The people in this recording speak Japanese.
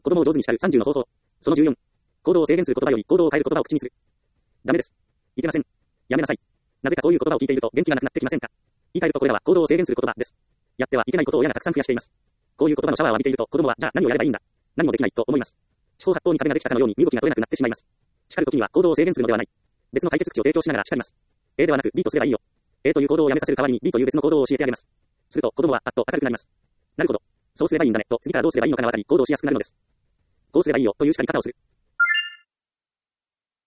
子供を上手に叱る30の方法。その14。行動を制限する言葉より行動を変える言葉を口にする。ダメです。いけません。やめなさい。なぜかこういう言葉を聞いていると元気がなくなってきませんか。言い換えるとこれらは行動を制限する言葉です。やってはいけないことを親がたくさん増やしています。こういう言葉のシャワーを浴びていると子供はじゃあ何をやればいいんだ。何もできないと思います。四方八方に壁ができたかのように身動きが取れなくなってしまいます。叱るときには行動を制限するのではない。別の解決口を提供しながら叱ります。A ではなく B とすればいいよ。A という行動をやめさせる代わりに B という別の行動を教えてあげます。すると子供はパッと明るくなります。なるほど。そうすればいいんだねと次からどうすればいいのかがわかり行動しやすくなるのです。こうすればいいよという叱り方をする。